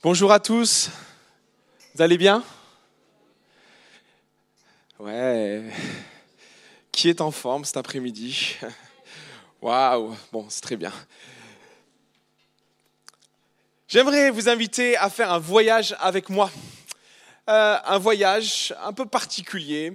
Bonjour à tous, vous allez bien? Ouais, qui est en forme cet après-midi? Waouh, bon, c'est très bien. J'aimerais vous inviter à faire un voyage avec moi. Un voyage un peu particulier.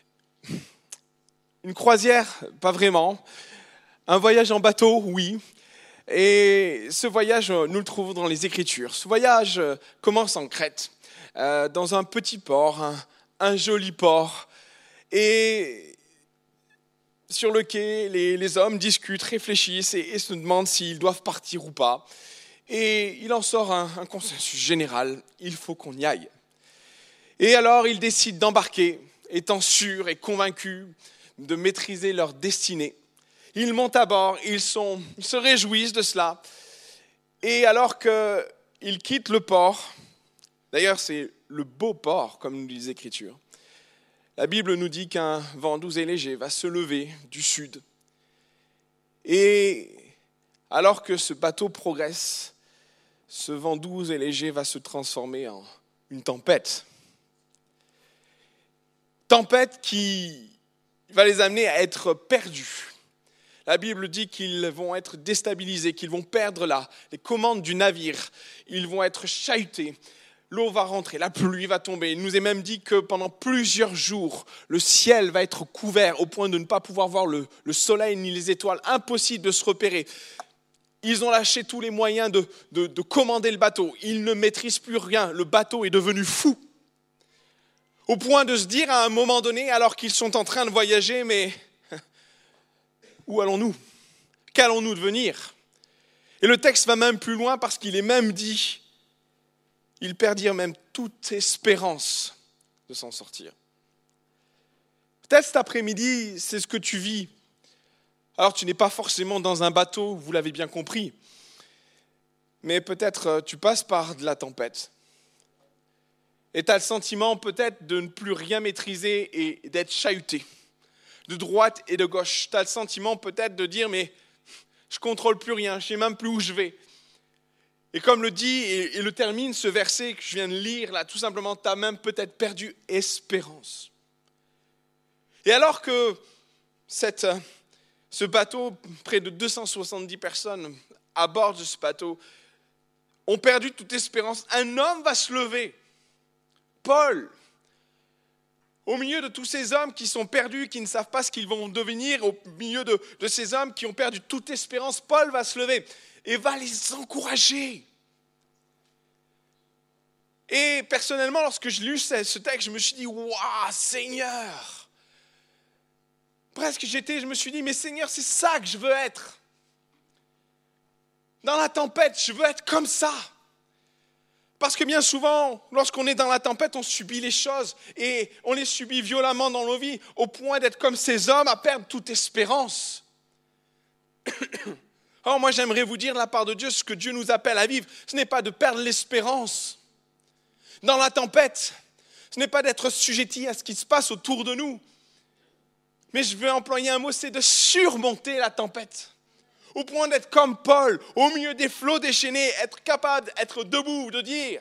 Une croisière, pas vraiment. Un voyage en bateau, oui. Et ce voyage, nous le trouvons dans les Écritures. Ce voyage commence en Crète, dans un petit port, un joli port. Et sur le quai, les hommes discutent, réfléchissent et se demandent s'ils doivent partir ou pas. Et il en sort un consensus général, il faut qu'on y aille. Et alors ils décident d'embarquer, étant sûrs et convaincus de maîtriser leur destinée. Ils montent à bord, ils se réjouissent de cela. Et alors qu'ils quittent le port, d'ailleurs c'est le beau port, comme nous dit les Écritures, la Bible nous dit qu'un vent doux et léger va se lever du sud. Et alors que ce bateau progresse, ce vent doux et léger va se transformer en une tempête. Tempête qui va les amener à être perdus. La Bible dit qu'ils vont être déstabilisés, qu'ils vont perdre les commandes du navire. Ils vont être chahutés. L'eau va rentrer, la pluie va tomber. Il nous est même dit que pendant plusieurs jours, le ciel va être couvert au point de ne pas pouvoir voir le soleil ni les étoiles. Impossible de se repérer. Ils ont lâché tous les moyens de commander le bateau. Ils ne maîtrisent plus rien. Le bateau est devenu fou. Au point de se dire à un moment donné, alors qu'ils sont en train de voyager, mais où allons-nous? Qu'allons-nous devenir? Et le texte va même plus loin parce qu'il est même dit, ils perdirent même toute espérance de s'en sortir. Peut-être cet après-midi, c'est ce que tu vis. Alors tu n'es pas forcément dans un bateau, vous l'avez bien compris, mais peut-être tu passes par de la tempête. Et tu as le sentiment peut-être de ne plus rien maîtriser et d'être chahuté, de droite et de gauche. Tu as le sentiment peut-être de dire, mais je ne contrôle plus rien, je ne sais même plus où je vais. Et comme le dit et le termine ce verset que je viens de lire, là, tout simplement, tu as même peut-être perdu espérance. Et alors que ce bateau, près de 270 personnes à bord de ce bateau, ont perdu toute espérance, un homme va se lever. Paul, au milieu de tous ces hommes qui sont perdus, qui ne savent pas ce qu'ils vont devenir, au milieu de ces hommes qui ont perdu toute espérance, Paul va se lever et va les encourager. Et personnellement, lorsque je lis ce texte, je me suis dit, waouh, Seigneur! Presque je me suis dit, mais Seigneur, c'est ça que je veux être. Dans la tempête, je veux être comme ça. Parce que bien souvent, lorsqu'on est dans la tempête, on subit les choses et on les subit violemment dans nos vies, au point d'être comme ces hommes à perdre toute espérance. Or, moi, j'aimerais vous dire de la part de Dieu, ce que Dieu nous appelle à vivre, ce n'est pas de perdre l'espérance. Dans la tempête, ce n'est pas d'être assujetti à ce qui se passe autour de nous. Mais je vais employer un mot, c'est de surmonter la tempête. Au point d'être comme Paul, au milieu des flots déchaînés, être capable d'être debout, de dire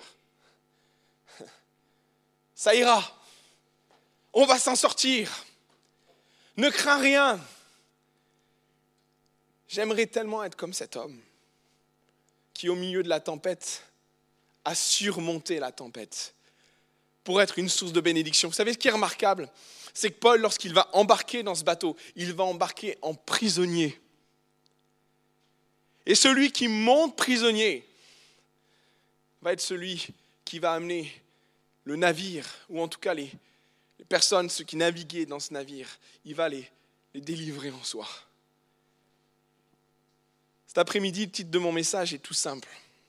« Ça ira, on va s'en sortir, ne crains rien ». J'aimerais tellement être comme cet homme qui, au milieu de la tempête, a surmonté la tempête pour être une source de bénédiction. Vous savez ce qui est remarquable? C'est que Paul, lorsqu'il va embarquer dans ce bateau, il va embarquer en prisonnier. Et celui qui monte prisonnier va être celui qui va amener le navire, ou en tout cas les personnes, ceux qui naviguaient dans ce navire, il va les délivrer en soi. Cet après-midi, le titre de mon message est tout simple.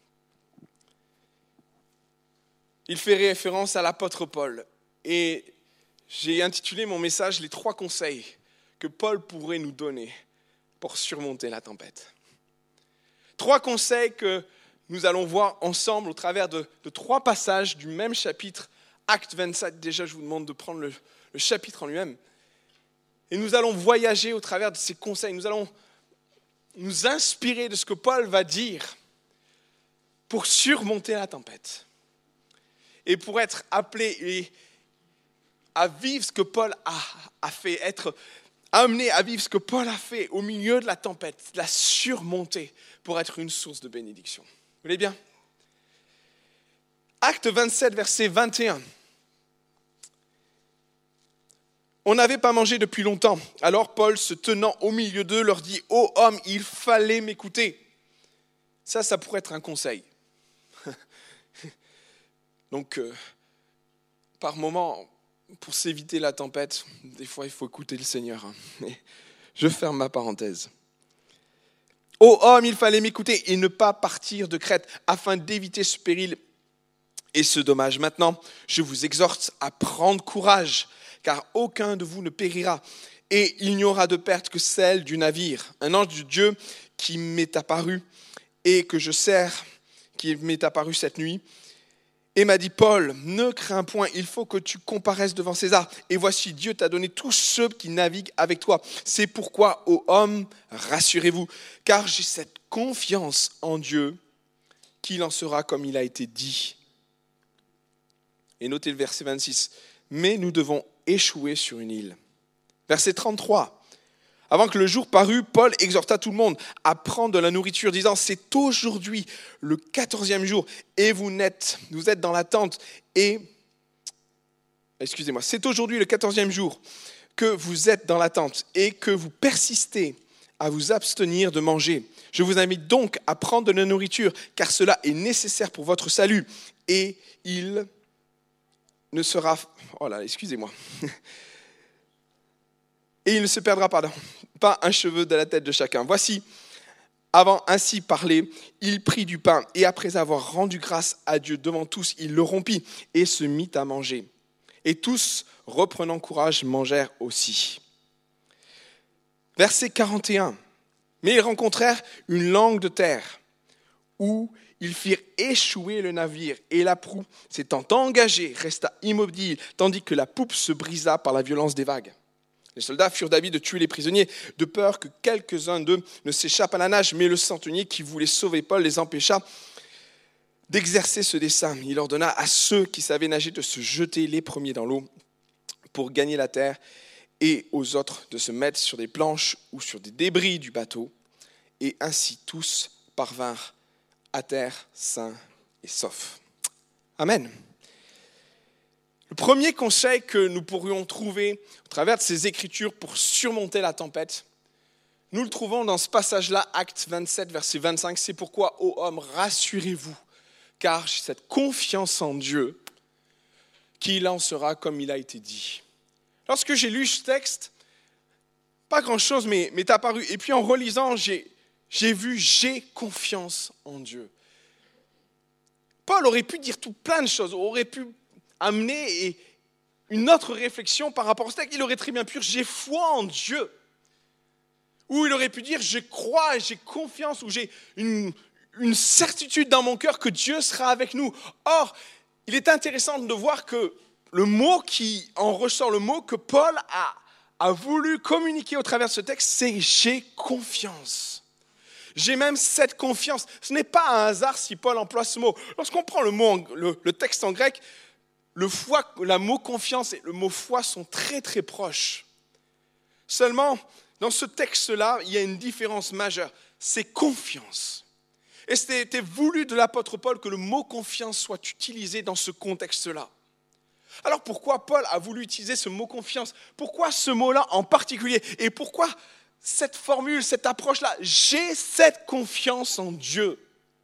Il fait référence à l'apôtre Paul. Et j'ai intitulé mon message « Les 3 conseils que Paul pourrait nous donner pour surmonter la tempête ». 3 conseils que nous allons voir ensemble au travers de 3 passages du même chapitre, Acte 27. Déjà, je vous demande de prendre le chapitre en lui-même. Et nous allons voyager au travers de ces conseils. Nous allons nous inspirer de ce que Paul va dire pour surmonter la tempête et pour être appelé à vivre ce que Paul a fait, être amené à vivre ce que Paul a fait au milieu de la tempête, la surmonter pour être une source de bénédiction. Vous voulez bien? Acte 27, verset 21. On n'avait pas mangé depuis longtemps. Alors Paul, se tenant au milieu d'eux, leur dit « Ô homme, il fallait m'écouter. » Ça pourrait être un conseil. Donc, par moment, pour s'éviter la tempête, des fois, il faut écouter le Seigneur. Je ferme ma parenthèse. « Ô homme, il fallait m'écouter et ne pas partir de Crète afin d'éviter ce péril et ce dommage. Maintenant, je vous exhorte à prendre courage, car aucun de vous ne périra, et il n'y aura de perte que celle du navire. Un ange de Dieu qui m'est apparu et que je sers, qui m'est apparu cette nuit, et m'a dit, Paul, ne crains point, il faut que tu comparaisses devant César. Et voici, Dieu t'a donné tous ceux qui naviguent avec toi. C'est pourquoi, ô hommes, rassurez-vous, car j'ai cette confiance en Dieu qu'il en sera comme il a été dit. Et notez le verset 26. Mais nous devons échouer sur une île. Verset 33. Avant que le jour parût, Paul exhorta tout le monde à prendre de la nourriture, disant, c'est aujourd'hui le 14e jour, et vous êtes dans la tente, c'est aujourd'hui le 14e jour que vous êtes dans la tente, et que vous persistez à vous abstenir de manger. Je vous invite donc à prendre de la nourriture, car cela est nécessaire pour votre salut, et il ne sera... Et il ne se perdra pas un cheveu de la tête de chacun. Voici, avant ainsi parler, il prit du pain et après avoir rendu grâce à Dieu devant tous, il le rompit et se mit à manger. Et tous, reprenant courage, mangèrent aussi. Verset 41. Mais ils rencontrèrent une langue de terre où ils firent échouer le navire et la proue, s'étant engagée, resta immobile, tandis que la poupe se brisa par la violence des vagues. Les soldats furent d'avis de tuer les prisonniers, de peur que quelques-uns d'eux ne s'échappent à la nage, mais le centenier qui voulait sauver Paul les empêcha d'exercer ce dessein. Il ordonna à ceux qui savaient nager de se jeter les premiers dans l'eau pour gagner la terre et aux autres de se mettre sur des planches ou sur des débris du bateau. Et ainsi tous parvinrent à terre sains et saufs. Amen. Le premier conseil que nous pourrions trouver au travers de ces Écritures pour surmonter la tempête, nous le trouvons dans ce passage-là, Acte 27, verset 25. C'est pourquoi, ô hommes, rassurez-vous, car j'ai cette confiance en Dieu qu'il en sera comme il a été dit. Lorsque j'ai lu ce texte, pas grand-chose m'est apparu. Et puis en relisant, j'ai confiance en Dieu. Paul aurait pu dire plein de choses, aurait pu amener une autre réflexion par rapport à ce texte. Il aurait très bien pu dire « j'ai foi en Dieu ». Ou il aurait pu dire « je crois et j'ai confiance » ou « j'ai une certitude dans mon cœur que Dieu sera avec nous ». Or, il est intéressant de voir que le mot qui en ressort, le mot que Paul a voulu communiquer au travers de ce texte, c'est « j'ai confiance ». J'ai même cette confiance. Ce n'est pas un hasard si Paul emploie ce mot. Lorsqu'on prend le texte en grec, le mot confiance et le mot foi sont très très proches. Seulement, dans ce texte-là, il y a une différence majeure. C'est confiance. Et c'était voulu de l'apôtre Paul que le mot confiance soit utilisé dans ce contexte-là. Alors pourquoi Paul a voulu utiliser ce mot confiance? Pourquoi ce mot-là en particulier? Et pourquoi cette formule, cette approche-là? J'ai cette confiance en Dieu.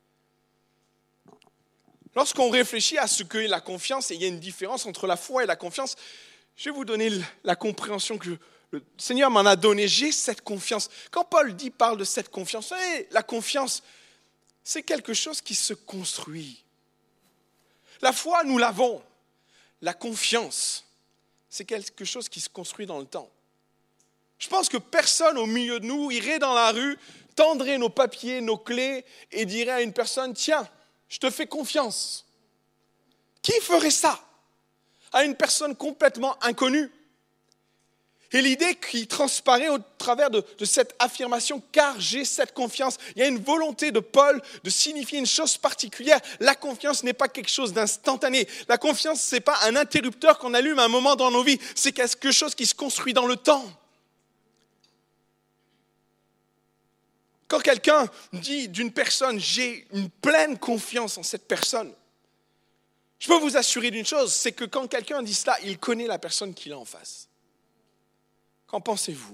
Lorsqu'on réfléchit à ce qu'est la confiance, et il y a une différence entre la foi et la confiance, je vais vous donner la compréhension que le Seigneur m'en a donnée. J'ai cette confiance. Quand Paul parle de cette confiance, la confiance, c'est quelque chose qui se construit. La foi, nous l'avons. La confiance, c'est quelque chose qui se construit dans le temps. Je pense que personne au milieu de nous irait dans la rue, tendrait nos papiers, nos clés et dirait à une personne « Tiens, je te fais confiance ». Qui ferait ça à une personne complètement inconnue? Et l'idée qui transparaît au travers de cette affirmation, car j'ai cette confiance, il y a une volonté de Paul de signifier une chose particulière. La confiance n'est pas quelque chose d'instantané. La confiance, ce n'est pas un interrupteur qu'on allume à un moment dans nos vies. C'est quelque chose qui se construit dans le temps. Quand quelqu'un dit d'une personne, j'ai une pleine confiance en cette personne, je peux vous assurer d'une chose, c'est que quand quelqu'un dit cela, il connaît la personne qu'il a en face. Qu'en pensez-vous?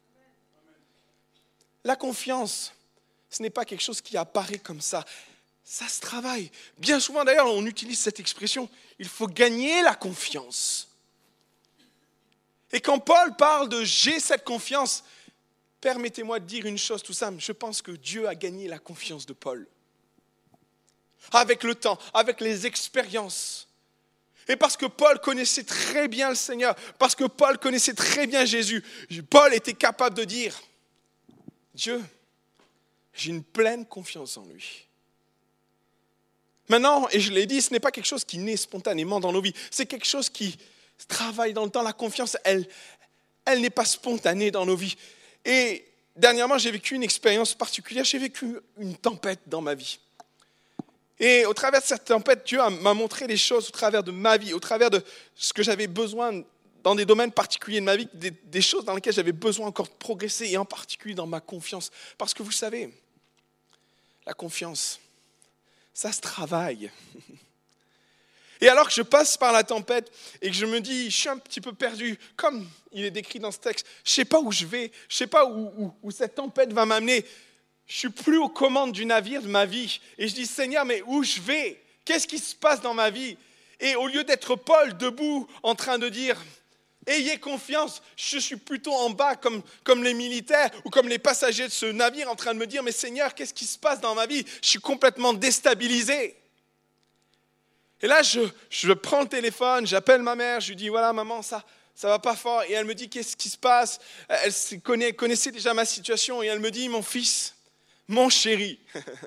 La confiance, ce n'est pas quelque chose qui apparaît comme ça. Ça se travaille. Bien souvent, d'ailleurs, on utilise cette expression, il faut gagner la confiance. Et quand Paul parle de « j'ai cette confiance », permettez-moi de dire une chose tout simple, je pense que Dieu a gagné la confiance de Paul. Avec le temps, avec les expériences. Et parce que Paul connaissait très bien le Seigneur, parce que Paul connaissait très bien Jésus, Paul était capable de dire, Dieu, j'ai une pleine confiance en lui. Maintenant, et je l'ai dit, ce n'est pas quelque chose qui naît spontanément dans nos vies, c'est quelque chose qui travaille dans le temps. La confiance, elle n'est pas spontanée dans nos vies. Et dernièrement, j'ai vécu une expérience particulière, j'ai vécu une tempête dans ma vie. Et au travers de cette tempête, Dieu m'a montré les choses au travers de ma vie, au travers de ce que j'avais besoin dans des domaines particuliers de ma vie, des choses dans lesquelles j'avais besoin encore de progresser, et en particulier dans ma confiance. Parce que vous savez, la confiance, ça se travaille. Et alors que je passe par la tempête et que je me dis, je suis un petit peu perdu, comme il est décrit dans ce texte, je ne sais pas où je vais, je ne sais pas où cette tempête va m'amener. Je ne suis plus aux commandes du navire de ma vie. Et je dis, Seigneur, mais où je vais? Qu'est-ce qui se passe dans ma vie? Et au lieu d'être Paul debout en train de dire, ayez confiance, je suis plutôt en bas comme les militaires ou comme les passagers de ce navire en train de me dire, mais Seigneur, qu'est-ce qui se passe dans ma vie? Je suis complètement déstabilisé. Et là, je prends le téléphone, j'appelle ma mère, je lui dis, voilà maman, ça va pas fort. Et elle me dit, qu'est-ce qui se passe? Elle connaissait déjà ma situation et elle me dit, mon fils, mon chéri,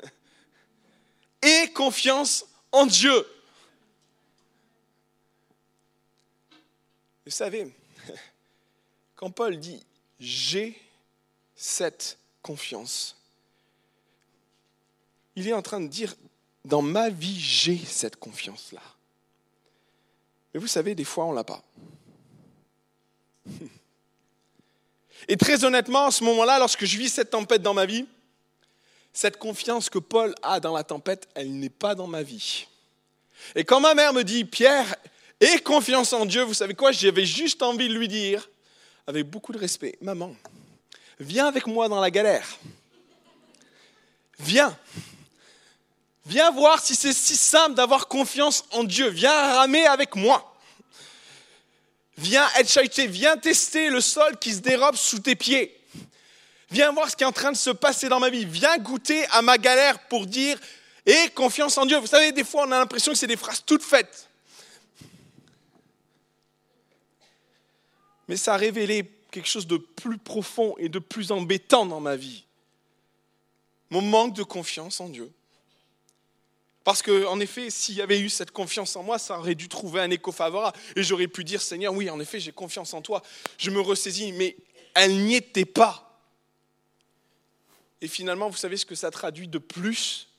aie confiance en Dieu. Vous savez, quand Paul dit « j'ai cette confiance », il est en train de dire « dans ma vie, j'ai cette confiance-là ». Mais vous savez, des fois, on ne l'a pas. Et très honnêtement, à ce moment-là, lorsque je vis cette tempête dans ma vie, cette confiance que Paul a dans la tempête, elle n'est pas dans ma vie. Et quand ma mère me dit « Pierre, aie confiance en Dieu », vous savez quoi? J'avais juste envie de lui dire, avec beaucoup de respect, « Maman, viens avec moi dans la galère. Viens voir si c'est si simple d'avoir confiance en Dieu. Viens ramer avec moi. Viens être chahuté, viens tester le sol qui se dérobe sous tes pieds. Viens voir ce qui est en train de se passer dans ma vie. Viens goûter à ma galère pour dire « aie confiance en Dieu ». Vous savez, des fois, on a l'impression que c'est des phrases toutes faites. Mais ça a révélé quelque chose de plus profond et de plus embêtant dans ma vie. Mon manque de confiance en Dieu. Parce qu'en effet, s'il y avait eu cette confiance en moi, ça aurait dû trouver un écho favorable. Et j'aurais pu dire, Seigneur, oui, en effet, j'ai confiance en toi. Je me ressaisis, mais elle n'y était pas. Et finalement, vous savez ce que ça traduit de plus?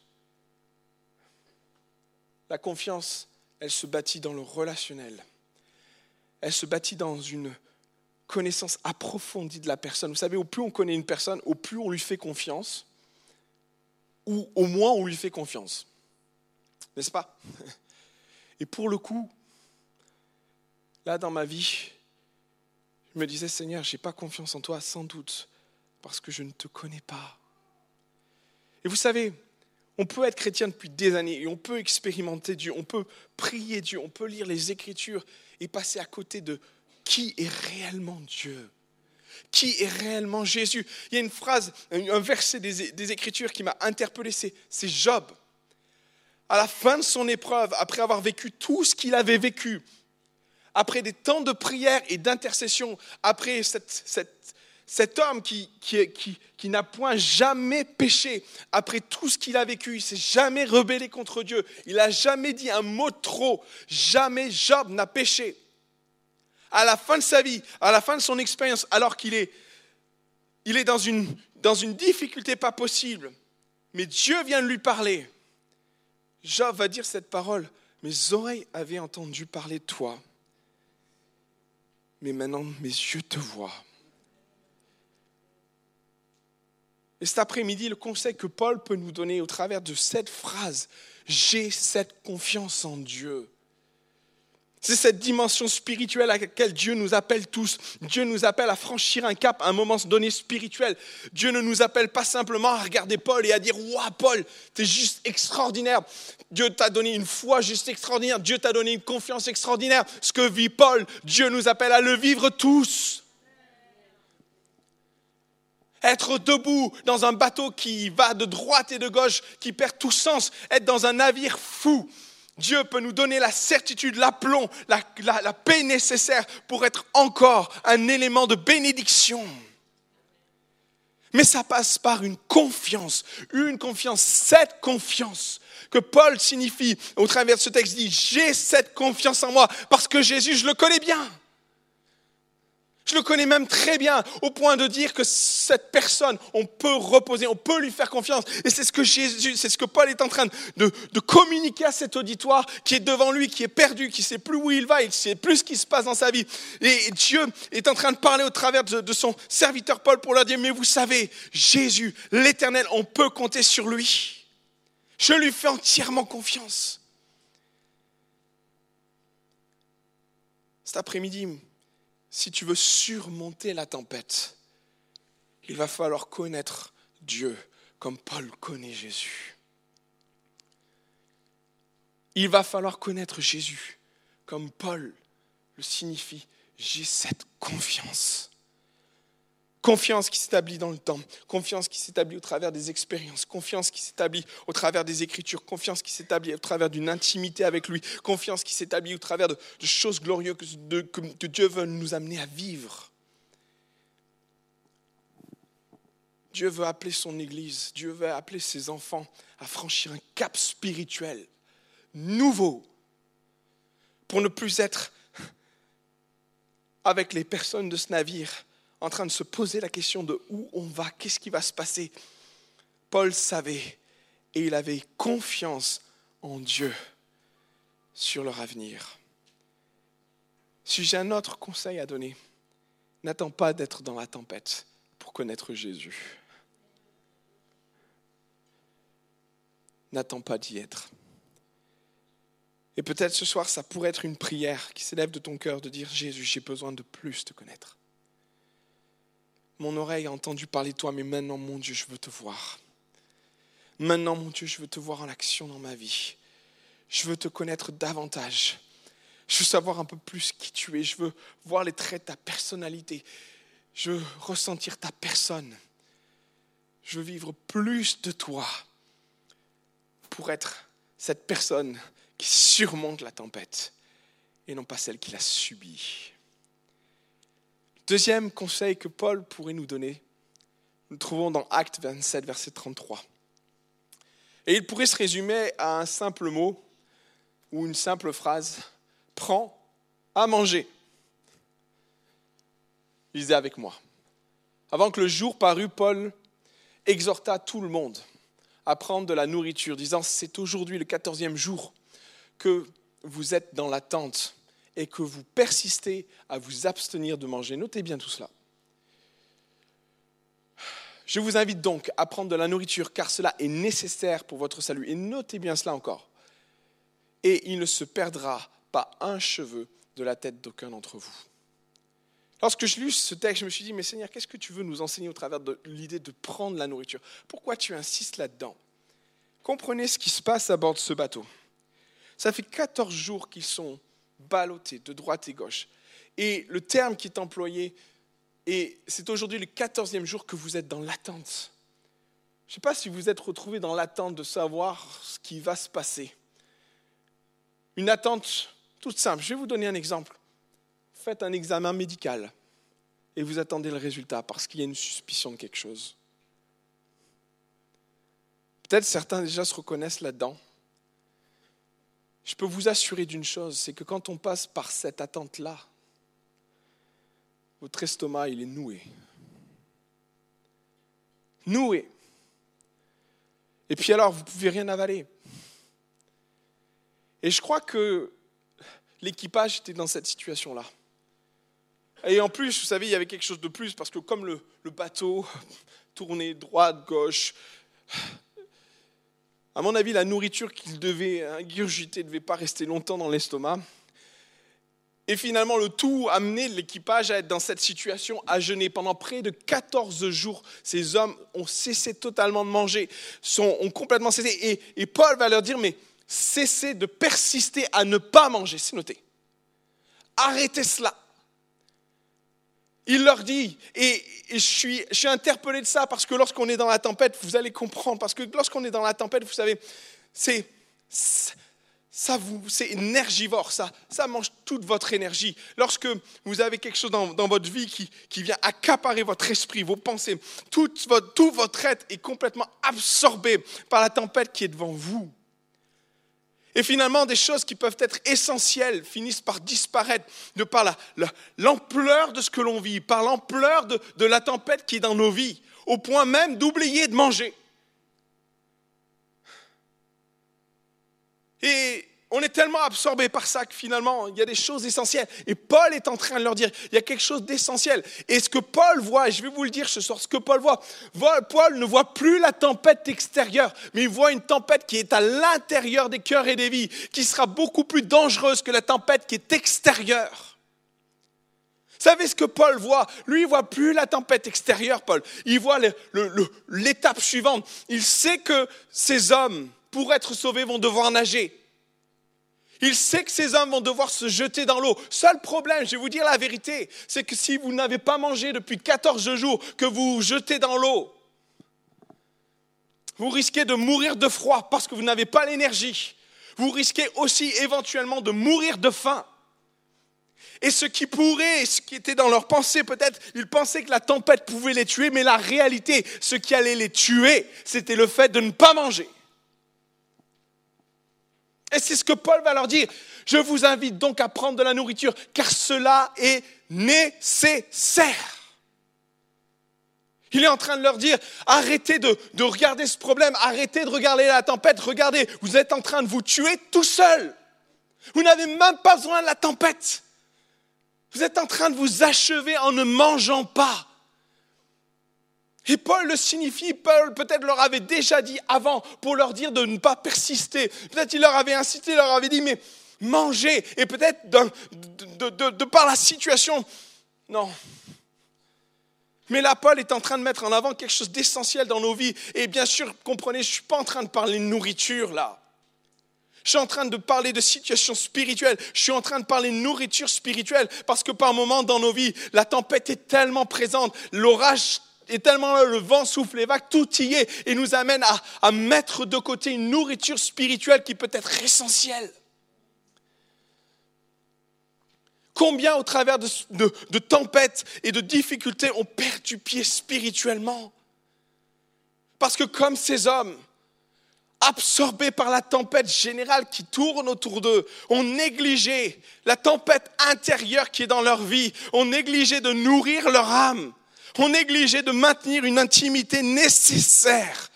La confiance, elle se bâtit dans le relationnel. Elle se bâtit dans une connaissance approfondie de la personne. Vous savez, au plus on connaît une personne, au plus on lui fait confiance, ou au moins on lui fait confiance. N'est-ce pas? Et pour le coup, là dans ma vie, je me disais, Seigneur, je n'ai pas confiance en toi, sans doute, parce que je ne te connais pas. Et vous savez, on peut être chrétien depuis des années et on peut expérimenter Dieu, on peut prier Dieu, on peut lire les Écritures et passer à côté de qui est réellement Dieu, qui est réellement Jésus. Il y a une phrase, un verset des Écritures qui m'a interpellé, c'est Job. À la fin de son épreuve, après avoir vécu tout ce qu'il avait vécu, après des temps de prière et d'intercession, après cet homme qui n'a point jamais péché, après tout ce qu'il a vécu, il ne s'est jamais rebellé contre Dieu, il n'a jamais dit un mot de trop, jamais Job n'a péché. à la fin de sa vie, à la fin de son expérience, alors qu'il est dans une difficulté pas possible, mais Dieu vient de lui parler. Job va dire cette parole, mes oreilles avaient entendu parler de toi, mais maintenant mes yeux te voient. Et cet après-midi, le conseil que Paul peut nous donner au travers de cette phrase, j'ai cette confiance en Dieu. C'est cette dimension spirituelle à laquelle Dieu nous appelle tous. Dieu nous appelle à franchir un cap à un moment donné spirituel. Dieu ne nous appelle pas simplement à regarder Paul et à dire « Waouh, Paul, t'es juste extraordinaire ». Dieu t'a donné une foi juste extraordinaire. Dieu t'a donné une confiance extraordinaire. Ce que vit Paul, Dieu nous appelle à le vivre tous. Être debout dans un bateau qui va de droite et de gauche, qui perd tout sens. Être dans un navire fou. Dieu peut nous donner la certitude, l'aplomb, la paix nécessaire pour être encore un élément de bénédiction. Mais ça passe par une confiance, cette confiance que Paul signifie au travers de ce texte dit, j'ai cette confiance en moi parce que Jésus, je le connais bien. Je le connais même très bien, au point de dire que cette personne, on peut reposer, on peut lui faire confiance. Et c'est ce que Paul est en train de communiquer à cet auditoire qui est devant lui, qui est perdu, qui ne sait plus où il va, il ne sait plus ce qui se passe dans sa vie. Et Dieu est en train de parler au travers de son serviteur Paul pour leur dire, mais vous savez, Jésus, l'Éternel, on peut compter sur lui. Je lui fais entièrement confiance. Cet après-midi, si tu veux surmonter la tempête, il va falloir connaître Dieu comme Paul connaît Jésus. Il va falloir connaître Jésus comme Paul le signifie. J'ai cette confiance. Confiance qui s'établit dans le temps, confiance qui s'établit au travers des expériences, confiance qui s'établit au travers des Écritures, confiance qui s'établit au travers d'une intimité avec lui, confiance qui s'établit au travers de choses glorieuses que Dieu veut nous amener à vivre. Dieu veut appeler son Église, Dieu veut appeler ses enfants à franchir un cap spirituel nouveau pour ne plus être avec les personnes de ce navire en train de se poser la question de où on va, qu'est-ce qui va se passer. Paul savait et il avait confiance en Dieu sur leur avenir. Si j'ai un autre conseil à donner, n'attends pas d'être dans la tempête pour connaître Jésus. N'attends pas d'y être. Et peut-être ce soir, ça pourrait être une prière qui s'élève de ton cœur de dire « Jésus, j'ai besoin de plus te connaître. Mon oreille a entendu parler de toi, mais maintenant, mon Dieu, je veux te voir. Maintenant, mon Dieu, je veux te voir en action dans ma vie. Je veux te connaître davantage. Je veux savoir un peu plus qui tu es. Je veux voir les traits de ta personnalité. Je veux ressentir ta personne. Je veux vivre plus de toi pour être cette personne qui surmonte la tempête et non pas celle qui l'a subie. Deuxième conseil que Paul pourrait nous donner, nous le trouvons dans Actes 27, verset 33. Et il pourrait se résumer à un simple mot ou une simple phrase, « Prends à manger ». Lisez avec moi. Avant que le jour parût, Paul exhorta tout le monde à prendre de la nourriture, disant « C'est aujourd'hui le 14e jour que vous êtes dans l'attente et que vous persistez à vous abstenir de manger. » Notez bien tout cela. Je vous invite donc à prendre de la nourriture, car cela est nécessaire pour votre salut. Et notez bien cela encore. Et il ne se perdra pas un cheveu de la tête d'aucun d'entre vous. Lorsque je lis ce texte, je me suis dit, mais Seigneur, qu'est-ce que tu veux nous enseigner au travers de l'idée de prendre la nourriture ? Pourquoi tu insistes là-dedans ? Comprenez ce qui se passe à bord de ce bateau. Ça fait 14 jours qu'ils sont ballottés de droite et gauche. Et le terme qui est employé, et c'est aujourd'hui le 14e jour que vous êtes dans l'attente. Je ne sais pas si vous êtes retrouvés dans l'attente de savoir ce qui va se passer. Une attente toute simple. Je vais vous donner un exemple. Faites un examen médical et vous attendez le résultat parce qu'il y a une suspicion de quelque chose. Peut-être certains déjà se reconnaissent là-dedans. Je peux vous assurer d'une chose, c'est que quand on passe par cette attente-là, votre estomac, il est noué. Noué. Et puis alors, vous ne pouvez rien avaler. Et je crois que l'équipage était dans cette situation-là. Et en plus, vous savez, il y avait quelque chose de plus, parce que comme le bateau tournait droite, gauche, à mon avis, la nourriture qu'il devait ingurgiter ne devait pas rester longtemps dans l'estomac. Et finalement, le tout a amené l'équipage à être dans cette situation, à jeûner. Pendant près de 14 jours, ces hommes ont cessé totalement de manger, ont complètement cessé. Et Paul va leur dire, mais cessez de persister à ne pas manger, c'est noté. Arrêtez cela. Il leur dit, et je suis interpellé de ça parce que lorsqu'on est dans la tempête, vous allez comprendre, parce que lorsqu'on est dans la tempête, vous savez, c'est énergivore, ça mange toute votre énergie. Lorsque vous avez quelque chose dans votre vie qui vient accaparer votre esprit, vos pensées, tout votre être est complètement absorbé par la tempête qui est devant vous. Et finalement, des choses qui peuvent être essentielles finissent par disparaître de par l'ampleur de ce que l'on vit, par l'ampleur de la tempête qui est dans nos vies, au point même d'oublier de manger. Et on est tellement absorbé par ça que finalement, il y a des choses essentielles. Et Paul est en train de leur dire, il y a quelque chose d'essentiel. Et ce que Paul voit, et je vais vous le dire ce soir, ce que Paul voit, Paul ne voit plus la tempête extérieure, mais il voit une tempête qui est à l'intérieur des cœurs et des vies, qui sera beaucoup plus dangereuse que la tempête qui est extérieure. Vous savez ce que Paul voit? Lui, il ne voit plus la tempête extérieure, Paul. Il voit l'étape suivante. Il sait que ces hommes, pour être sauvés, vont devoir nager. Il sait que ces hommes vont devoir se jeter dans l'eau. Seul problème, je vais vous dire la vérité, c'est que si vous n'avez pas mangé depuis 14 jours, que vous vous jetez dans l'eau, vous risquez de mourir de froid parce que vous n'avez pas l'énergie. Vous risquez aussi éventuellement de mourir de faim. Et ce qui était dans leur pensée peut-être, ils pensaient que la tempête pouvait les tuer, mais la réalité, ce qui allait les tuer, c'était le fait de ne pas manger. Et c'est ce que Paul va leur dire. Je vous invite donc à prendre de la nourriture, car cela est nécessaire. Il est en train de leur dire, arrêtez de regarder ce problème, arrêtez de regarder la tempête, regardez, vous êtes en train de vous tuer tout seul. Vous n'avez même pas besoin de la tempête. Vous êtes en train de vous achever en ne mangeant pas. Et Paul le signifie, Paul peut-être leur avait déjà dit avant pour leur dire de ne pas persister. Peut-être il leur avait incité, il leur avait dit, mais mangez. Et peut-être de par la situation, non. Mais là, Paul est en train de mettre en avant quelque chose d'essentiel dans nos vies. Et bien sûr, comprenez, je ne suis pas en train de parler de nourriture là. Je suis en train de parler de situation spirituelle. Je suis en train de parler de nourriture spirituelle parce que par moments dans nos vies, la tempête est tellement présente, l'orage et tellement là, le vent souffle, les vagues, tout y est et nous amène à mettre de côté une nourriture spirituelle qui peut être essentielle. Combien au travers de tempêtes et de difficultés on perd du pied spirituellement? Parce que comme ces hommes, absorbés par la tempête générale qui tourne autour d'eux, ont négligé la tempête intérieure qui est dans leur vie, ont négligé de nourrir leur âme, ont négligé de maintenir une intimité nécessaire.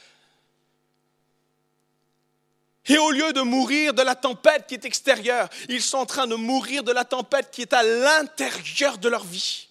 Et au lieu de mourir de la tempête qui est extérieure, ils sont en train de mourir de la tempête qui est à l'intérieur de leur vie.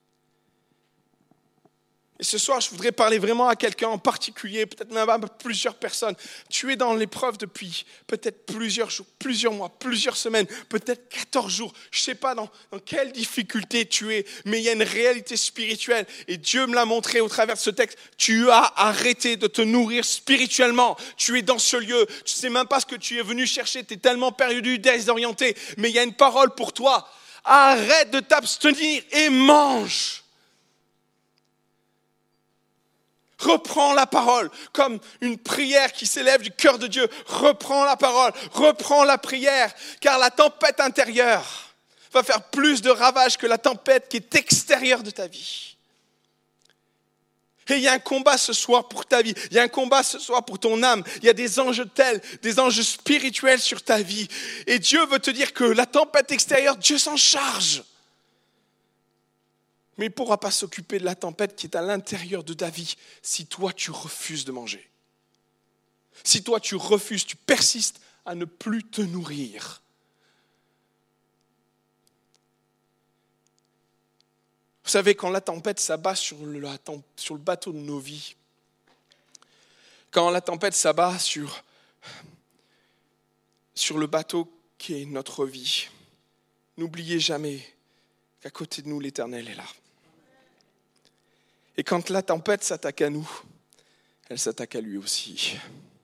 Et ce soir, je voudrais parler vraiment à quelqu'un en particulier, peut-être même à plusieurs personnes. Tu es dans l'épreuve depuis peut-être plusieurs jours, plusieurs mois, plusieurs semaines, peut-être 14 jours. Je ne sais pas dans quelle difficulté tu es, mais il y a une réalité spirituelle. Et Dieu me l'a montré au travers de ce texte. Tu as arrêté de te nourrir spirituellement. Tu es dans ce lieu. Tu ne sais même pas ce que tu es venu chercher. Tu es tellement perdu, désorienté. Mais il y a une parole pour toi. Arrête de t'abstenir et mange. Reprends la parole comme une prière qui s'élève du cœur de Dieu. Reprends la parole, reprends la prière, car la tempête intérieure va faire plus de ravages que la tempête qui est extérieure de ta vie. Et il y a un combat ce soir pour ta vie, il y a un combat ce soir pour ton âme, il y a des enjeux tels, des enjeux spirituels sur ta vie. Et Dieu veut te dire que la tempête extérieure, Dieu s'en charge. Mais il ne pourra pas s'occuper de la tempête qui est à l'intérieur de ta vie si toi tu refuses de manger. Si toi tu refuses, tu persistes à ne plus te nourrir. Vous savez, quand la tempête s'abat sur le bateau de nos vies, quand la tempête s'abat sur le bateau qui est notre vie, n'oubliez jamais qu'à côté de nous, l'Éternel est là. Et quand la tempête s'attaque à nous, elle s'attaque à lui aussi.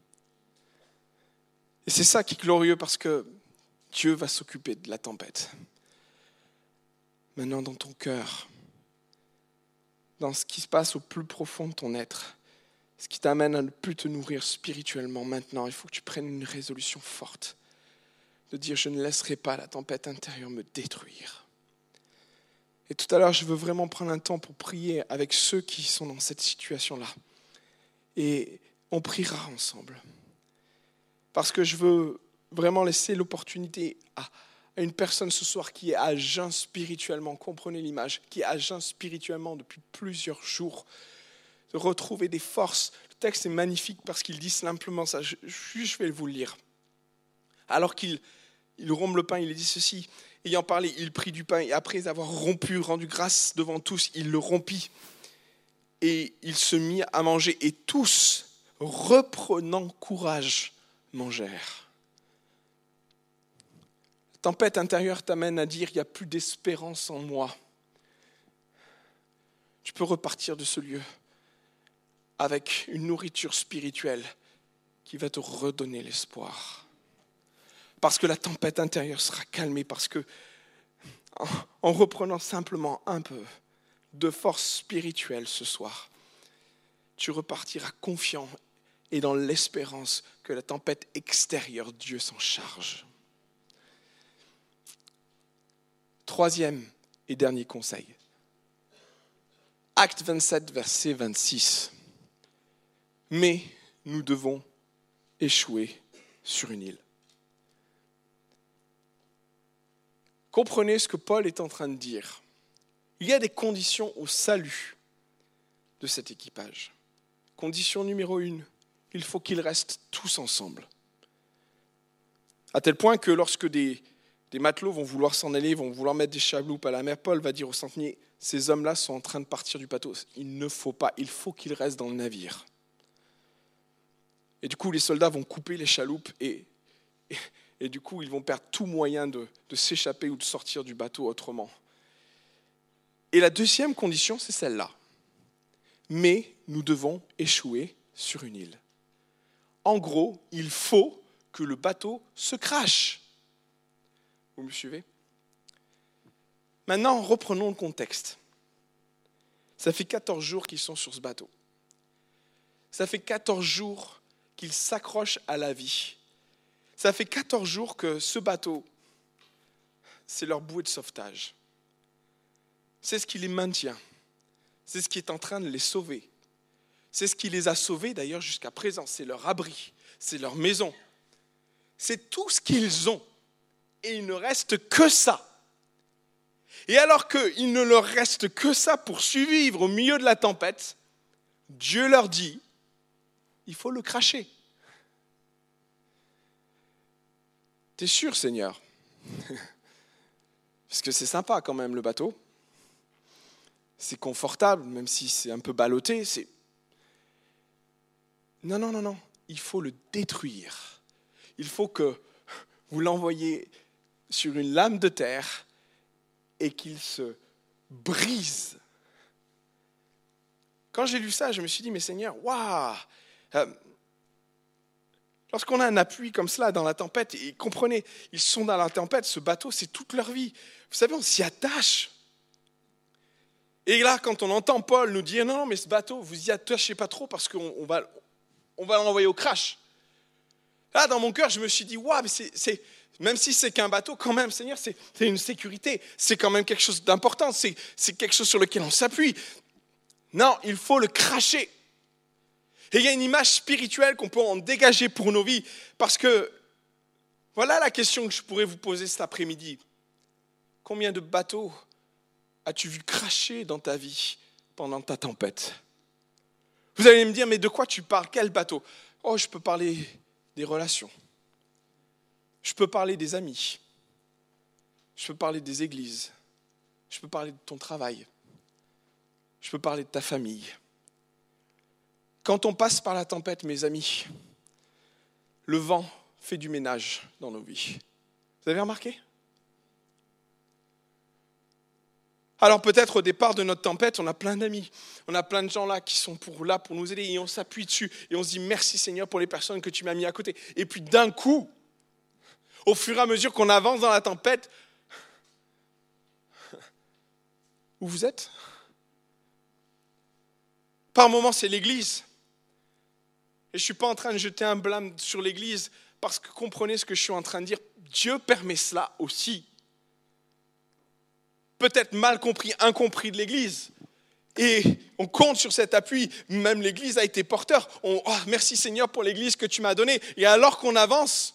Et c'est ça qui est glorieux parce que Dieu va s'occuper de la tempête. Maintenant, dans ton cœur, dans ce qui se passe au plus profond de ton être, ce qui t'amène à ne plus te nourrir spirituellement maintenant, il faut que tu prennes une résolution forte de dire « Je ne laisserai pas la tempête intérieure me détruire ». Et tout à l'heure, je veux vraiment prendre un temps pour prier avec ceux qui sont dans cette situation-là. Et on priera ensemble. Parce que je veux vraiment laisser l'opportunité à une personne ce soir qui est à jeun spirituellement, comprenez l'image, qui est à jeun spirituellement depuis plusieurs jours, de retrouver des forces. Le texte est magnifique parce qu'il dit simplement ça. Je vais vous le lire. Alors qu'il rompt le pain, il dit ceci. Ayant parlé, il prit du pain et après avoir rompu, rendu grâce devant tous, il le rompit. Et il se mit à manger et tous, reprenant courage, mangèrent. La tempête intérieure t'amène à dire, il n'y a plus d'espérance en moi. Tu peux repartir de ce lieu avec une nourriture spirituelle qui va te redonner l'espoir. Parce que la tempête intérieure sera calmée, parce que en reprenant simplement un peu de force spirituelle ce soir, tu repartiras confiant et dans l'espérance que la tempête extérieure, Dieu s'en charge. Troisième et dernier conseil. Acte 27, verset 26. Mais nous devons échouer sur une île. Comprenez ce que Paul est en train de dire. Il y a des conditions au salut de cet équipage. Condition numéro 1, il faut qu'ils restent tous ensemble. À tel point que lorsque des matelots vont vouloir s'en aller, vont vouloir mettre des chaloupes à la mer, Paul va dire aux centeniers, ces hommes-là sont en train de partir du bateau. Il ne faut pas, il faut qu'ils restent dans le navire. Et du coup, les soldats vont couper les chaloupes et du coup, ils vont perdre tout moyen de s'échapper ou de sortir du bateau autrement. Et la deuxième condition, c'est celle-là. Mais nous devons échouer sur une île. En gros, il faut que le bateau se crache. Vous me suivez ? Maintenant, reprenons le contexte. Ça fait 14 jours qu'ils sont sur ce bateau. Ça fait 14 jours qu'ils s'accrochent à la vie. Ça fait 14 jours que ce bateau, c'est leur bouée de sauvetage. C'est ce qui les maintient. C'est ce qui est en train de les sauver. C'est ce qui les a sauvés d'ailleurs jusqu'à présent. C'est leur abri, c'est leur maison. C'est tout ce qu'ils ont. Et il ne reste que ça. Et alors qu'il ne leur reste que ça pour survivre au milieu de la tempête, Dieu leur dit, il faut le cracher. T'es sûr, Seigneur ? Parce que c'est sympa quand même le bateau. C'est confortable, même si c'est un peu ballotté. Non. Il faut le détruire. Il faut que vous l'envoyiez sur une lame de terre et qu'il se brise. Quand j'ai lu ça, je me suis dit, mais Seigneur, waouh ! Lorsqu'on a un appui comme cela dans la tempête, et comprenez, ils sont dans la tempête, ce bateau, c'est toute leur vie. Vous savez, on s'y attache. Et là, quand on entend Paul nous dire, non, mais ce bateau, vous y attachez pas trop parce qu'on va l'envoyer au crash. Là, dans mon cœur, je me suis dit, waouh, mais même si c'est qu'un bateau, quand même, Seigneur, c'est une sécurité. C'est quand même quelque chose d'important. C'est quelque chose sur lequel on s'appuie. Non, il faut le cracher. Et il y a une image spirituelle qu'on peut en dégager pour nos vies. Parce que, voilà la question que je pourrais vous poser cet après-midi. Combien de bateaux as-tu vu cracher dans ta vie pendant ta tempête? Vous allez me dire, mais de quoi tu parles? Quel bateau? Oh, je peux parler des relations. Je peux parler des amis. Je peux parler des églises. Je peux parler de ton travail. Je peux parler de ta famille. Quand on passe par la tempête, mes amis, le vent fait du ménage dans nos vies. Vous avez remarqué? Alors peut-être au départ de notre tempête, on a plein d'amis, on a plein de gens là qui sont là pour nous aider et on s'appuie dessus et on se dit merci Seigneur pour les personnes que tu m'as mis à côté. Et puis d'un coup, au fur et à mesure qu'on avance dans la tempête, où vous êtes? Par moments c'est l'église. Et je ne suis pas en train de jeter un blâme sur l'église parce que comprenez ce que je suis en train de dire, Dieu permet cela aussi. Peut-être mal compris, incompris de l'Église. Et on compte sur cet appui. Même l'Église a été porteur. Merci Seigneur pour l'Église que tu m'as donnée. Et alors qu'on avance,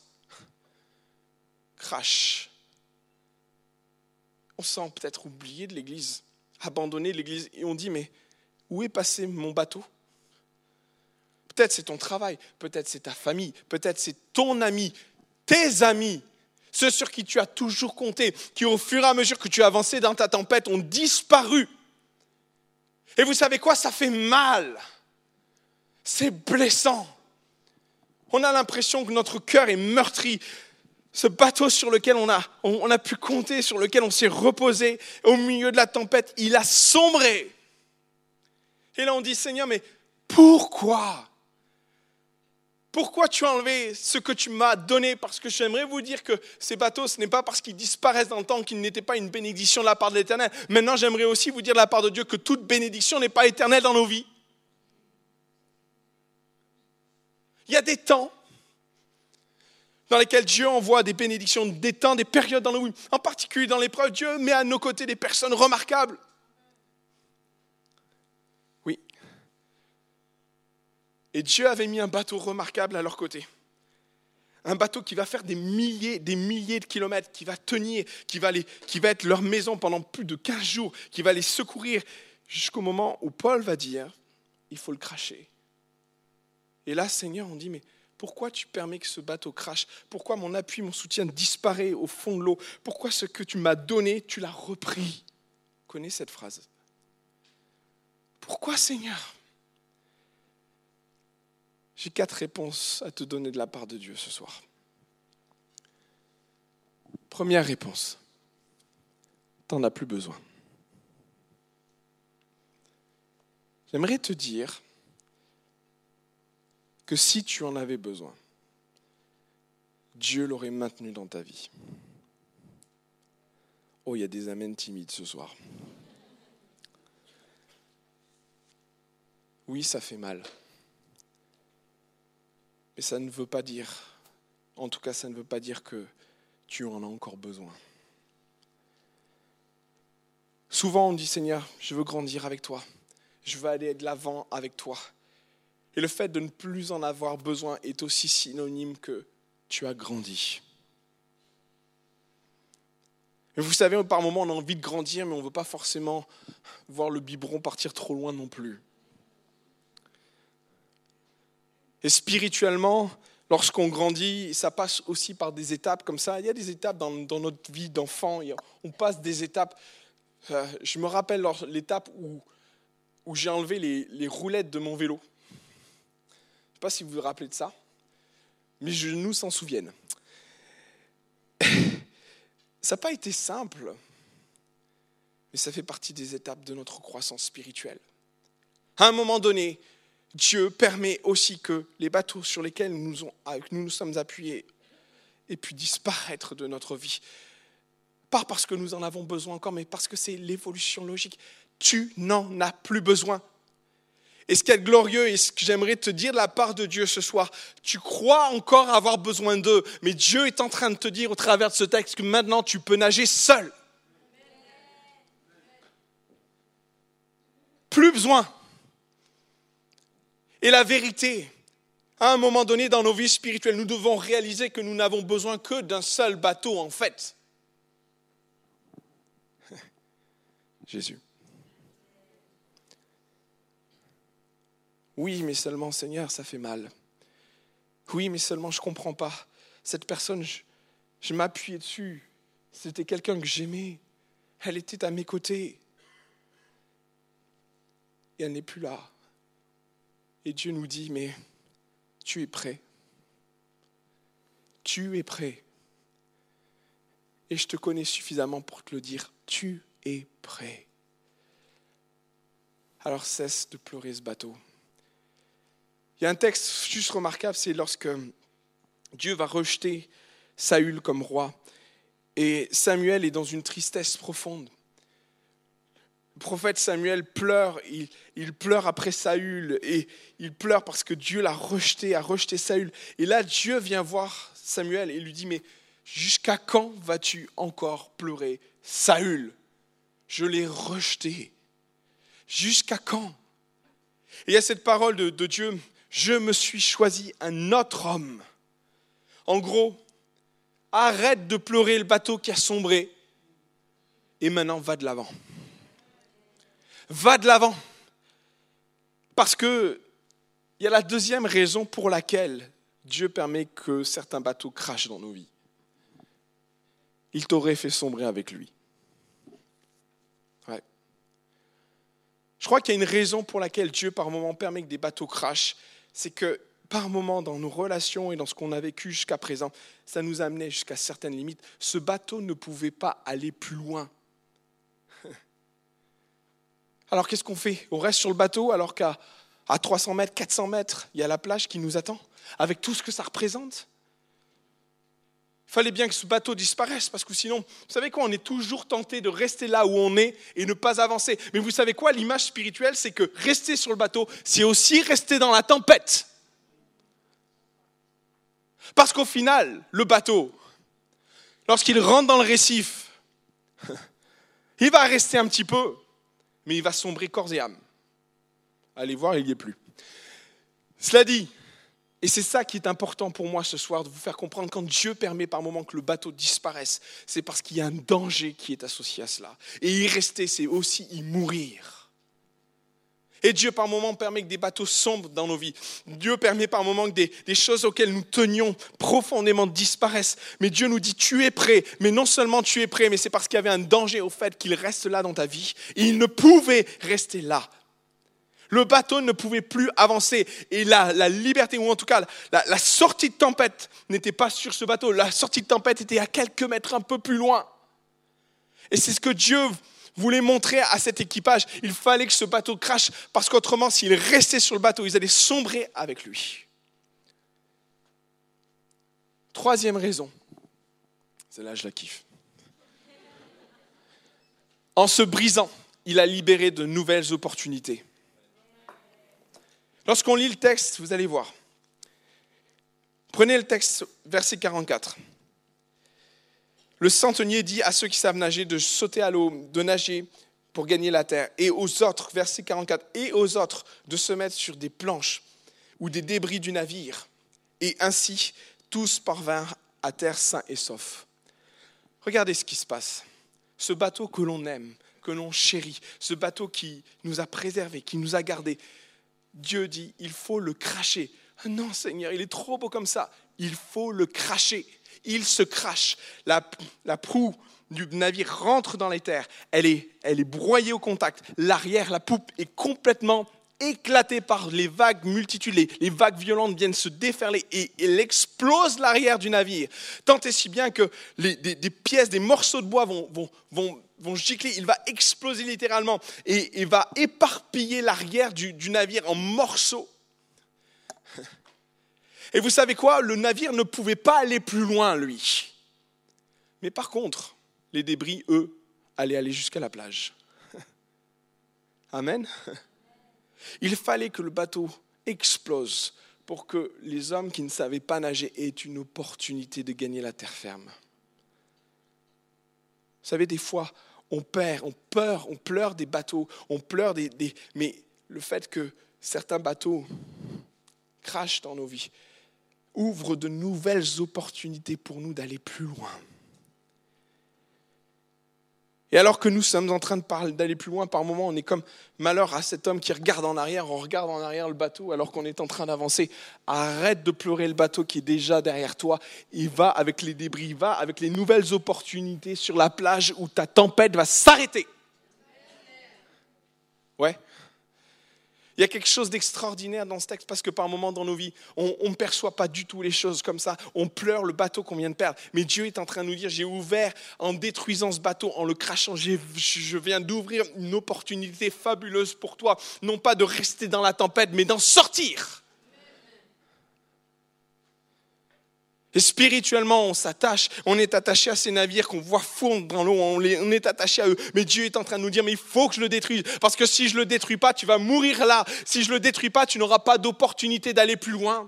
crash. On se sent peut-être oublié de l'Église, abandonné de l'Église. Et on dit, mais où est passé mon bateau? Peut-être c'est ton travail, peut-être c'est ta famille, peut-être c'est ton ami, tes amis. Ceux sur qui tu as toujours compté, qui au fur et à mesure que tu avançais dans ta tempête ont disparu. Et vous savez quoi? Ça fait mal. C'est blessant. On a l'impression que notre cœur est meurtri. Ce bateau sur lequel on a pu compter, sur lequel on s'est reposé, au milieu de la tempête, il a sombré. Et là on dit, Seigneur, mais pourquoi? Pourquoi tu as enlevé ce que tu m'as donné? Parce que j'aimerais vous dire que ces bateaux, ce n'est pas parce qu'ils disparaissent dans le temps qu'ils n'étaient pas une bénédiction de la part de l'Éternel. Maintenant, j'aimerais aussi vous dire de la part de Dieu que toute bénédiction n'est pas éternelle dans nos vies. Il y a des temps dans lesquels Dieu envoie des bénédictions, des temps, des périodes dans nos vies. En particulier dans l'épreuve, Dieu met à nos côtés des personnes remarquables. Oui. Et Dieu avait mis un bateau remarquable à leur côté. Un bateau qui va faire des milliers de kilomètres, qui va tenir, qui va être leur maison pendant plus de 15 jours, qui va les secourir jusqu'au moment où Paul va dire, il faut le cracher. Et là, Seigneur, on dit, mais pourquoi tu permets que ce bateau crache? Pourquoi mon appui, mon soutien disparaît au fond de l'eau? Pourquoi ce que tu m'as donné, tu l'as repris? Vous connaissez cette phrase? Pourquoi, Seigneur? J'ai 4 réponses à te donner de la part de Dieu ce soir. Première réponse, tu n'en as plus besoin. J'aimerais te dire que si tu en avais besoin, Dieu l'aurait maintenu dans ta vie. Oh, il y a des amens timides ce soir. Oui, ça fait mal. Mais ça ne veut pas dire, en tout cas ça ne veut pas dire que tu en as encore besoin. Souvent on dit, Seigneur, je veux grandir avec toi, je veux aller de l'avant avec toi. Et le fait de ne plus en avoir besoin est aussi synonyme que tu as grandi. Et vous savez, par moments on a envie de grandir, mais on ne veut pas forcément voir le biberon partir trop loin non plus. Et spirituellement, lorsqu'on grandit, ça passe aussi par des étapes comme ça. Il y a des étapes dans notre vie d'enfant. On passe des étapes. Je me rappelle l'étape où j'ai enlevé les roulettes de mon vélo. Je ne sais pas si vous vous rappelez de ça, mais je nous s'en souvienne. Ça n'a pas été simple, mais ça fait partie des étapes de notre croissance spirituelle. À un moment donné, Dieu permet aussi que les bateaux sur lesquels nous nous sommes appuyés aient pu disparaître de notre vie. Pas parce que nous en avons besoin encore, mais parce que c'est l'évolution logique. Tu n'en as plus besoin. Et ce qui est glorieux et ce que j'aimerais te dire de la part de Dieu ce soir, tu crois encore avoir besoin d'eux, mais Dieu est en train de te dire au travers de ce texte que maintenant tu peux nager seul. Plus besoin. Et la vérité, à un moment donné dans nos vies spirituelles, nous devons réaliser que nous n'avons besoin que d'un seul bateau en fait. Jésus. Oui, mais seulement, Seigneur, ça fait mal. Oui, mais seulement, je ne comprends pas. Cette personne, je m'appuyais dessus. C'était quelqu'un que j'aimais. Elle était à mes côtés. Et elle n'est plus là. Et Dieu nous dit, mais tu es prêt. Tu es prêt. Et je te connais suffisamment pour te le dire. Tu es prêt. Alors cesse de pleurer ce bateau. Il y a un texte juste remarquable, c'est lorsque Dieu va rejeter Saül comme roi. Et Samuel est dans une tristesse profonde. Le prophète Samuel pleure, il pleure après Saül et il pleure parce que Dieu l'a rejeté, a rejeté Saül. Et là, Dieu vient voir Samuel et lui dit, mais jusqu'à quand vas-tu encore pleurer Saül? Je l'ai rejeté. Jusqu'à quand? Et il y a cette parole de Dieu, je me suis choisi un autre homme. En gros, arrête de pleurer le bateau qui a sombré et maintenant va de l'avant. Va de l'avant. Parce que il y a la deuxième raison pour laquelle Dieu permet que certains bateaux crachent dans nos vies. Il t'aurait fait sombrer avec lui. Ouais. Je crois qu'il y a une raison pour laquelle Dieu par moment permet que des bateaux crachent. C'est que par moment dans nos relations et dans ce qu'on a vécu jusqu'à présent, ça nous amenait jusqu'à certaines limites. Ce bateau ne pouvait pas aller plus loin. Alors qu'est-ce qu'on fait? On reste sur le bateau alors qu'à 300 mètres, 400 mètres, il y a la plage qui nous attend, avec tout ce que ça représente. Il fallait bien que ce bateau disparaisse, parce que sinon, vous savez quoi, on est toujours tenté de rester là où on est et ne pas avancer. Mais vous savez quoi, l'image spirituelle, c'est que rester sur le bateau, c'est aussi rester dans la tempête. Parce qu'au final, le bateau, lorsqu'il rentre dans le récif, il va rester un petit peu, mais il va sombrer corps et âme. Allez voir, il n'y est plus. Cela dit, et c'est ça qui est important pour moi ce soir, de vous faire comprendre, quand Dieu permet par moments que le bateau disparaisse, c'est parce qu'il y a un danger qui est associé à cela. Et y rester, c'est aussi y mourir. Et Dieu par moments permet que des bateaux sombrent dans nos vies. Dieu permet par moments que des choses auxquelles nous tenions profondément disparaissent. Mais Dieu nous dit, tu es prêt. Mais non seulement tu es prêt, mais c'est parce qu'il y avait un danger au fait qu'il reste là dans ta vie. Et il ne pouvait rester là. Le bateau ne pouvait plus avancer. Et la liberté, ou en tout cas la sortie de tempête n'était pas sur ce bateau. La sortie de tempête était à quelques mètres un peu plus loin. Et c'est ce que Dieu voulait montrer à cet équipage. Il fallait que ce bateau crache, parce qu'autrement, s'ils restaient sur le bateau, ils allaient sombrer avec lui. Troisième raison. Celle-là, je la kiffe. En se brisant, il a libéré de nouvelles opportunités. Lorsqu'on lit le texte, vous allez voir. Prenez le texte, verset 44. Le centenier dit à ceux qui savent nager de sauter à l'eau, de nager pour gagner la terre. Et aux autres, verset 44, et aux autres de se mettre sur des planches ou des débris du navire. Et ainsi, tous parvinrent à terre sains et saufs. Regardez ce qui se passe. Ce bateau que l'on aime, que l'on chérit, ce bateau qui nous a préservés, qui nous a gardés, Dieu dit, il faut le cracher. Ah non, Seigneur, il est trop beau comme ça. Il faut le cracher. Il se crache. La proue du navire rentre dans les terres. Elle est broyée au contact. L'arrière, la poupe est complètement éclatée par les vagues multitudes. Les vagues violentes viennent se déferler et elle explose l'arrière du navire. Tant et si bien que des pièces, des morceaux de bois vont gicler, il va exploser littéralement et va éparpiller l'arrière du navire en morceaux. Et vous savez quoi? Le navire ne pouvait pas aller plus loin, lui. Mais par contre, les débris, eux, allaient aller jusqu'à la plage. Amen. Il fallait que le bateau explose pour que les hommes qui ne savaient pas nager aient une opportunité de gagner la terre ferme. Vous savez, des fois, on pleure des bateaux, on pleure mais le fait que certains bateaux crachent dans nos vies ouvre de nouvelles opportunités pour nous d'aller plus loin. Et alors que nous sommes en train d'aller plus loin, par moments, on est comme malheur à cet homme qui regarde en arrière, on regarde en arrière le bateau alors qu'on est en train d'avancer. Arrête de pleurer le bateau qui est déjà derrière toi. Il va avec les débris, va avec les nouvelles opportunités sur la plage où ta tempête va s'arrêter. Ouais. Il y a quelque chose d'extraordinaire dans ce texte parce que par moments dans nos vies, on ne perçoit pas du tout les choses comme ça. On pleure le bateau qu'on vient de perdre. Mais Dieu est en train de nous dire, j'ai ouvert en détruisant ce bateau, en le crachant. Je viens d'ouvrir une opportunité fabuleuse pour toi. Non pas de rester dans la tempête, mais d'en sortir. Et spirituellement, on s'attache, on est attaché à ces navires qu'on voit fondre dans l'eau, on est attaché à eux. Mais Dieu est en train de nous dire, mais il faut que je le détruise. Parce que si je ne le détruis pas, tu vas mourir là. Si je ne le détruis pas, tu n'auras pas d'opportunité d'aller plus loin.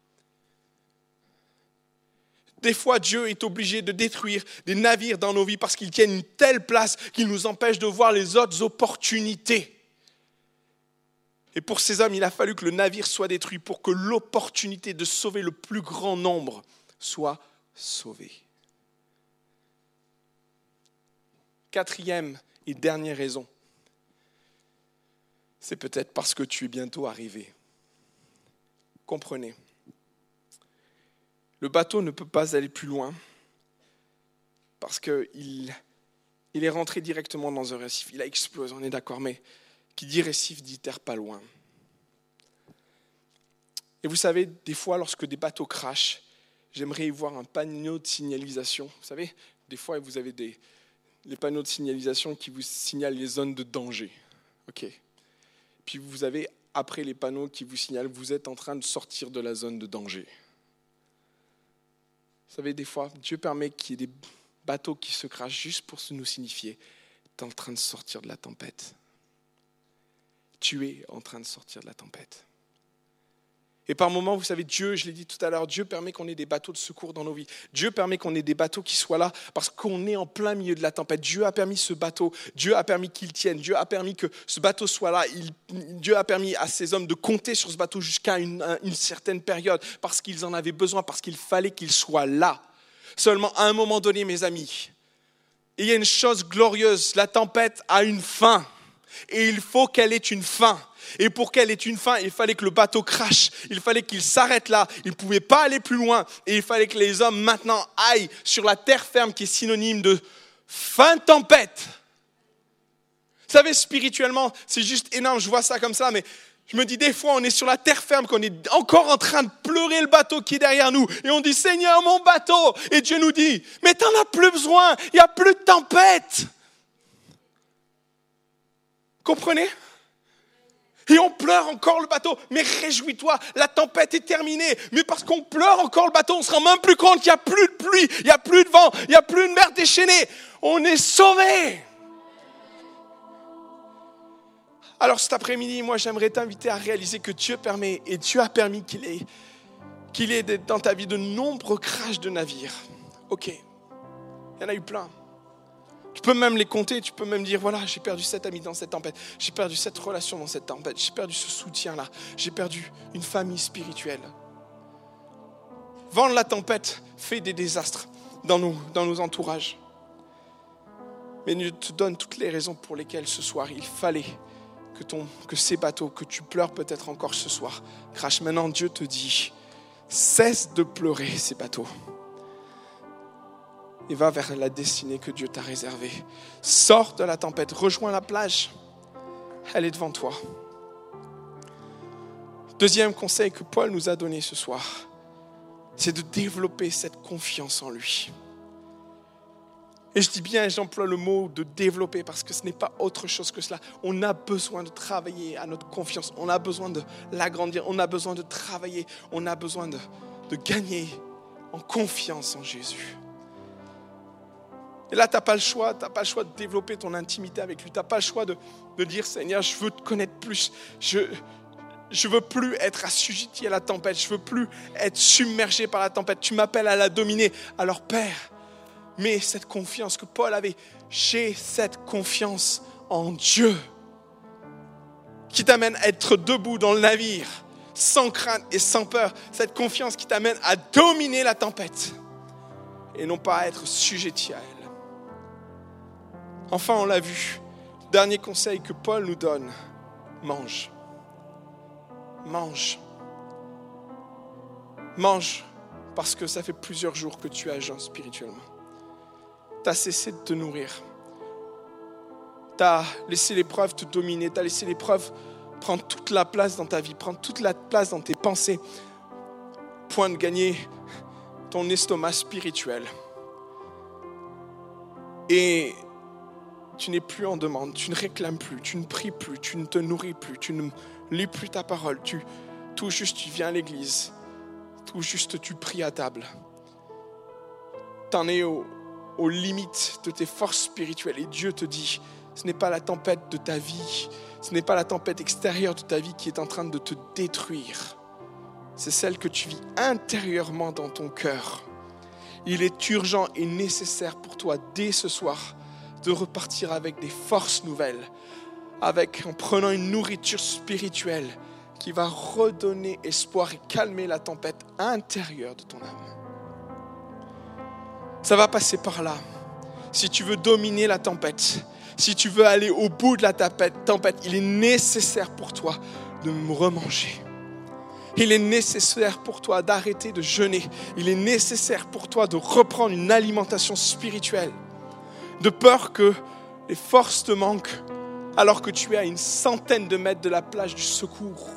Des fois, Dieu est obligé de détruire des navires dans nos vies parce qu'ils tiennent une telle place qu'ils nous empêchent de voir les autres opportunités. Et pour ces hommes, il a fallu que le navire soit détruit pour que l'opportunité de sauver le plus grand nombre soit sauvé. Quatrième et dernière raison, c'est peut-être parce que tu es bientôt arrivé. Comprenez, le bateau ne peut pas aller plus loin parce qu'il est rentré directement dans un récif. Il a explosé, on est d'accord, mais qui dit récif dit terre pas loin. Et vous savez, des fois, lorsque des bateaux crashent, j'aimerais y voir un panneau de signalisation. Vous savez, des fois, vous avez les panneaux de signalisation qui vous signalent les zones de danger. OK. Puis vous avez, après les panneaux qui vous signalent, vous êtes en train de sortir de la zone de danger. Vous savez, des fois, Dieu permet qu'il y ait des bateaux qui se crashent juste pour nous signifier « tu es en train de sortir de la tempête ». Tu es en train de sortir de la tempête. Et par moments, vous savez, Dieu, je l'ai dit tout à l'heure, Dieu permet qu'on ait des bateaux de secours dans nos vies. Dieu permet qu'on ait des bateaux qui soient là parce qu'on est en plein milieu de la tempête. Dieu a permis ce bateau, Dieu a permis qu'il tienne, Dieu a permis que ce bateau soit là. Dieu a permis à ces hommes de compter sur ce bateau jusqu'à une certaine période parce qu'ils en avaient besoin, parce qu'il fallait qu'il soit là. Seulement, à un moment donné, mes amis, il y a une chose glorieuse, la tempête a une fin. Et il faut qu'elle ait une fin. Et pour qu'elle ait une fin, il fallait que le bateau crache. Il fallait qu'il s'arrête là. Il ne pouvait pas aller plus loin. Et il fallait que les hommes maintenant aillent sur la terre ferme qui est synonyme de fin de tempête. Vous savez, spirituellement, c'est juste énorme. Je vois ça comme ça, mais je me dis des fois, on est sur la terre ferme, qu'on est encore en train de pleurer le bateau qui est derrière nous. Et on dit, Seigneur, mon bateau. Et Dieu nous dit, mais tu n'en as plus besoin. Il n'y a plus de tempête. Comprenez ? Et on pleure encore le bateau. Mais réjouis-toi, la tempête est terminée. Mais parce qu'on pleure encore le bateau, on ne se rend même plus compte qu'il n'y a plus de pluie, il n'y a plus de vent, il n'y a plus de mer déchaînée. On est sauvés. Alors cet après-midi, moi j'aimerais t'inviter à réaliser que Dieu permet, et Dieu a permis qu'il y ait dans ta vie de nombreux crashs de navires. Ok, il y en a eu plein. Tu peux même les compter, tu peux même dire, voilà, j'ai perdu 7 amis dans cette tempête, j'ai perdu cette relation dans cette tempête, j'ai perdu ce soutien-là, j'ai perdu une famille spirituelle. Vent de la tempête fait des désastres dans nos entourages. Mais Dieu te donne toutes les raisons pour lesquelles ce soir, il fallait que ces bateaux, que tu pleures peut-être encore ce soir, crachent. Maintenant, Dieu te dit, cesse de pleurer ces bateaux. Et va vers la destinée que Dieu t'a réservée. Sors de la tempête, rejoins la plage. Elle est devant toi. Deuxième conseil que Paul nous a donné ce soir, c'est de développer cette confiance en lui. Et je dis bien, j'emploie le mot de développer parce que ce n'est pas autre chose que cela. On a besoin de travailler à notre confiance. On a besoin de l'agrandir. On a besoin de travailler. On a besoin de gagner en confiance en Jésus. Et là, tu n'as pas le choix de développer ton intimité avec lui. Tu n'as pas le choix de dire, Seigneur, je veux te connaître plus. Je veux plus être assujetti à la tempête. Je veux plus être submergé par la tempête. Tu m'appelles à la dominer. Alors, Père, mets cette confiance que Paul avait. J'ai cette confiance en Dieu qui t'amène à être debout dans le navire, sans crainte et sans peur. Cette confiance qui t'amène à dominer la tempête et non pas à être sujetti à elle. Enfin, on l'a vu. Dernier conseil que Paul nous donne, mange. Mange. Mange parce que ça fait plusieurs jours que tu es à jeun spirituellement. Tu as cessé de te nourrir. Tu as laissé l'épreuve te dominer. Tu as laissé l'épreuve prendre toute la place dans ta vie, prendre toute la place dans tes pensées, point de gagner ton estomac spirituel. Et tu n'es plus en demande, tu ne réclames plus, tu ne pries plus, tu ne te nourris plus, tu ne lis plus ta parole, tout juste tu viens à l'église, tout juste tu pries à table. Tu en es aux limites de tes forces spirituelles et Dieu te dit, ce n'est pas la tempête de ta vie, ce n'est pas la tempête extérieure de ta vie qui est en train de te détruire. C'est celle que tu vis intérieurement dans ton cœur. Il est urgent et nécessaire pour toi dès ce soir de repartir avec des forces nouvelles, en prenant une nourriture spirituelle qui va redonner espoir et calmer la tempête intérieure de ton âme. Ça va passer par là. Si tu veux dominer la tempête, si tu veux aller au bout de la tempête, il est nécessaire pour toi de me remanger. Il est nécessaire pour toi d'arrêter de jeûner. Il est nécessaire pour toi de reprendre une alimentation spirituelle. De peur que les forces te manquent alors que tu es à une centaine de mètres de la plage du secours.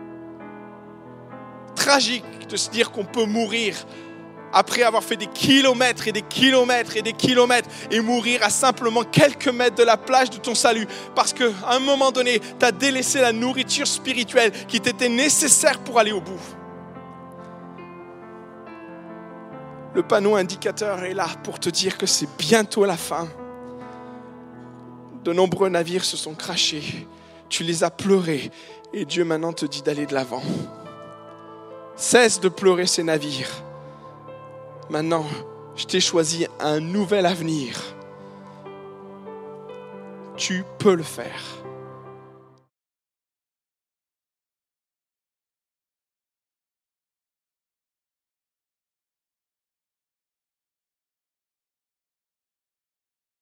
Tragique de se dire qu'on peut mourir après avoir fait des kilomètres et des kilomètres et des kilomètres et mourir à simplement quelques mètres de la plage de ton salut parce qu'à un moment donné, tu as délaissé la nourriture spirituelle qui t'était nécessaire pour aller au bout. Le panneau indicateur est là pour te dire que c'est bientôt la fin. De nombreux navires se sont crashés, tu les as pleurés et Dieu maintenant te dit d'aller de l'avant. Cesse de pleurer ces navires. Maintenant, je t'ai choisi un nouvel avenir. Tu peux le faire.